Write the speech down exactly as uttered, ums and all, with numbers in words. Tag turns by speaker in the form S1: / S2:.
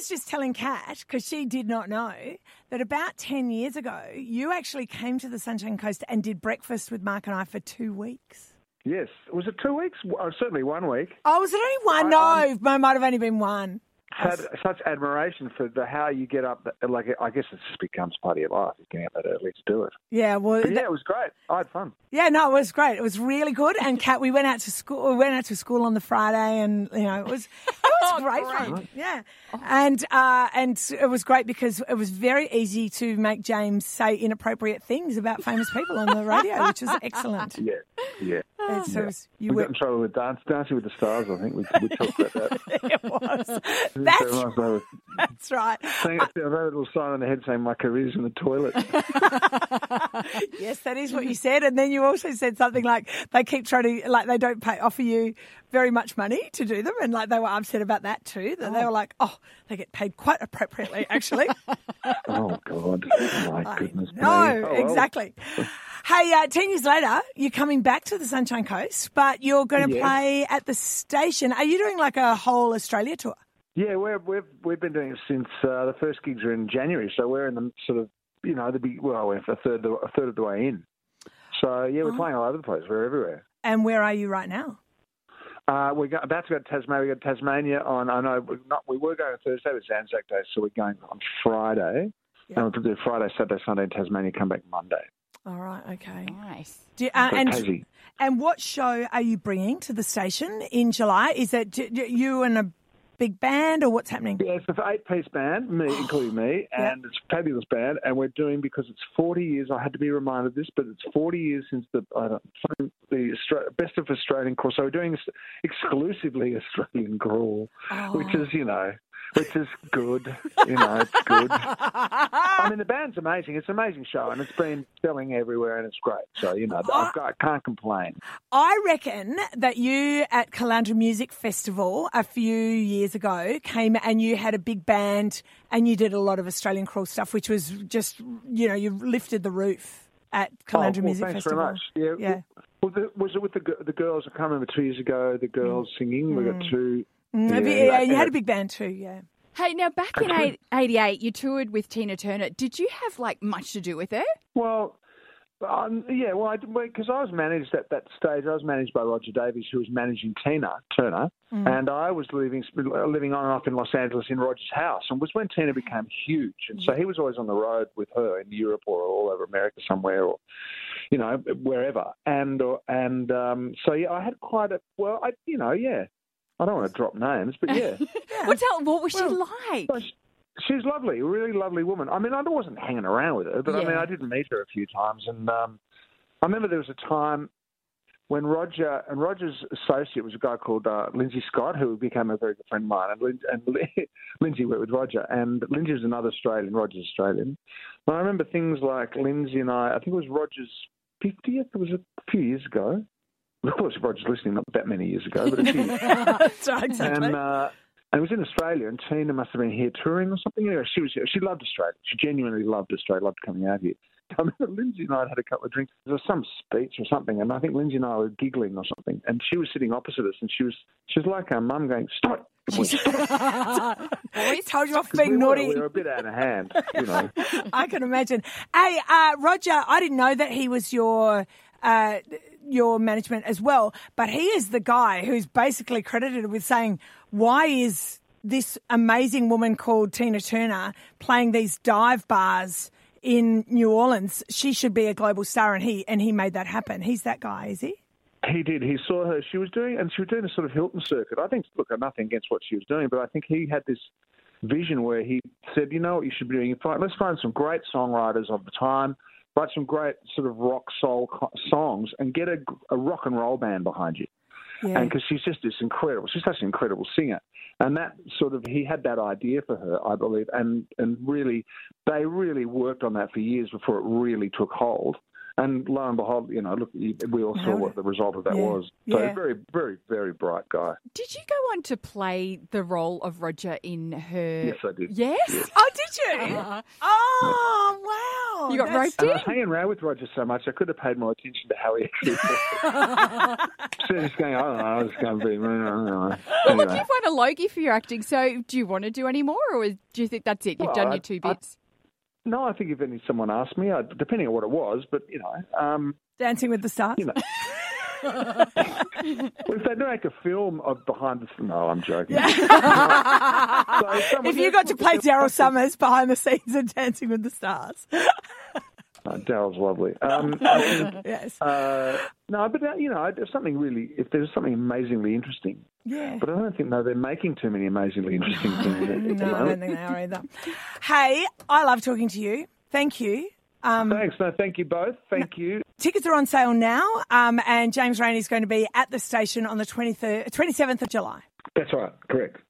S1: was just telling Kat, because she did not know, that about ten years ago, you actually came to the Sunshine Coast and did breakfast with Mark and I for two weeks.
S2: Yes. Was it two weeks? Oh, certainly one week.
S1: Oh, was it only one?
S2: I,
S1: no, um, it might have only been one.
S2: Had such admiration for the how you get up. Like, I guess it just becomes part of your life. You get up that early to do it.
S1: Yeah, well,
S2: but yeah,
S1: that,
S2: it was great. I had fun.
S1: Yeah, no, it was great. It was really good. And Kat, we went out to school. We went out to school on the Friday, and you know, it was it was
S3: oh,
S1: great,
S3: great
S1: fun. Yeah, oh. and uh, and it was great because it was very easy to make James say inappropriate things about famous people on the radio, which was excellent.
S2: Yeah, yeah.
S1: Oh. So
S2: yeah.
S1: it was, you
S2: we
S1: were...
S2: got in trouble with dance, Dancing with the Stars. I think we, we talked about that.
S1: It was. That's, that's right.
S2: Saying, I had a little sign on the head saying my career's in the toilet.
S1: Yes, that is what you said. And then you also said something like they keep trying to, like they don't pay, offer you very much money to do them. And like they were upset about that too. That oh. They were like, oh, they get paid quite appropriately, actually.
S2: Oh, God. My goodness.
S1: No,
S2: oh,
S1: exactly.
S2: Well.
S1: Hey, uh, ten years later, you're coming back to the Sunshine Coast, but you're going to
S2: yeah.
S1: play at the station. Are you doing like a whole Australia tour?
S2: Yeah, we're, we've we've been doing it since uh, the first gigs are in January, so we're in the sort of, you know, the big, well, we're a third, a third of the way in. So, yeah, we're oh. playing all over the place. We're everywhere.
S1: And where are you right now?
S2: Uh, we're go- about to go to Tasmania. We got Tasmania on, I know, we're not, we were going on Thursday, it was Anzac Day, so we're going on Friday. Yep. And we'll do Friday, Saturday, Sunday in Tasmania, come back Monday.
S1: All right, okay.
S3: Nice.
S1: Do you, uh, and, and what show are you bringing to the station in July? Is it do, do you and a big band, or what's happening?
S2: Yeah, it's an eight-piece band, me, including me, and yep. it's a fabulous band, and we're doing, because it's forty years, I had to be reminded of this, but it's forty years since the I don't, the Austra- Best of Australian Crawl. So we're doing exclusively Australian Crawl, oh. which is, you know... Which is good, you know, it's good. I mean, the band's amazing. It's an amazing show, and it's been selling everywhere, and it's great. So, you know, I, I can't complain.
S1: I reckon that you at Caloundra Music Festival a few years ago came and you had a big band and you did a lot of Australian Crawl stuff, which was just, you know, you lifted the roof at Caloundra
S2: oh, well,
S1: Music
S2: thanks
S1: Festival.
S2: Thanks very much. Yeah.
S1: yeah.
S2: Well, the, was it with the the girls? I can't remember two years ago. The girls mm. singing. We got two.
S1: Mm, yeah, yeah, you had a big band too, yeah.
S3: Hey, now back in eighty-eight, you toured with Tina Turner. Did you have, like, much to do with her?
S2: Well, um, yeah, well, because I, I was managed at that stage. I was managed by Roger Davies, who was managing Tina Turner, mm. and I was living living on and off in Los Angeles in Roger's house, and was when Tina became huge. And so he was always on the road with her in Europe or all over America somewhere, or you know, wherever. And or, and um, so yeah, I had quite a well, I you know, yeah. I don't want to drop names, but yeah.
S3: yeah. Well, tell, what was well,
S1: Oh,
S3: she like?
S2: She's lovely, a really lovely woman. I mean, I wasn't hanging around with her, but yeah. I mean, I did meet her a few times. And um, I remember there was a time when Roger, and Roger's associate was a guy called uh, Lindsay Scott, who became a very good friend of mine. And, Lin- and Lindsay worked with Roger, and Lindsay was another Australian, Roger's Australian. But I remember things like Lindsay and I, I think it was Roger's fiftieth, it was a few years ago. Of course, Roger's listening not that many years ago, but a few.
S1: That's right, exactly.
S2: And, uh, and it was in Australia, and Tina must have been here touring or something. Anyway, she was she loved Australia. She genuinely loved Australia, loved coming out here. I remember Lindsay and I had had a couple of drinks. There was some speech or something, and I think Lindsay and I were giggling or something, and she was sitting opposite us, and she was she was like our mum going, "Stop it!" Stop.
S1: Boys, told you off being
S2: we
S1: naughty.
S2: Were, we were a bit out of hand, you know.
S1: I can imagine. Hey, uh, Roger, I didn't know that he was your. Uh, your management as well, but he is the guy who's basically credited with saying, why is this amazing woman called Tina Turner playing these dive bars in New Orleans? She should be a global star, and he and he made that happen. He's that guy, is he?
S2: He did. He saw her. She was doing, and she was doing a sort of Hilton circuit. I think, look, nothing against what she was doing, but I think he had this vision where he said, you know what you should be doing? Let's find some great songwriters of the time, write some great sort of rock soul songs, and get a, a rock and roll band behind you. Yeah. And because she's just this incredible, she's such an incredible singer. And that sort of, he had that idea for her, I believe, and, and really, they really worked on that for years before it really took hold. And lo and behold, you know, look, we all saw what the result of that yeah. was. So yeah. very, very, very bright guy.
S3: Did you go on to play the role of Roger in her?
S2: Yes, I did.
S3: Yes?
S2: yes.
S3: Oh, did you? Uh-huh.
S1: Oh, wow. Oh,
S3: You got
S1: that's-
S3: roped
S2: And I
S3: in?
S2: was hanging around with Roger so much, I could have paid more attention to how he actually was. So just going, I don't know, I was going to be, I don't know.
S3: Well,
S2: Anyway.
S3: look, you've won a Logie for your acting, so do you want to do any more, or do you think that's it? You've
S2: Well,
S3: done
S2: I-
S3: your two
S2: I-
S3: bits?
S2: No, I think if any someone asked me, I, depending on what it was, but, you know, um,
S1: Dancing with the Stars.
S2: you know. Well, if they do make a film of behind the... No, I'm joking. So someone-
S1: If you got to play Daryl Summers behind the scenes of Dancing with the Stars.
S2: Oh, Daryl's lovely. Um, I think,
S1: Yes.
S2: uh, no, but, uh, you know, there's something really... If there's something amazingly interesting...
S1: Yeah.
S2: But I don't think, no, they're making too many amazingly interesting things at the
S1: No, I don't
S2: moment.
S1: think they are either. Hey, I love talking to you. Thank you. Um,
S2: Thanks. No, thank you both. Thank you.
S1: tickets are on sale now, um, and James Rainey is going to be at the station on the twenty-third, twenty-seventh of July.
S2: That's right. Correct.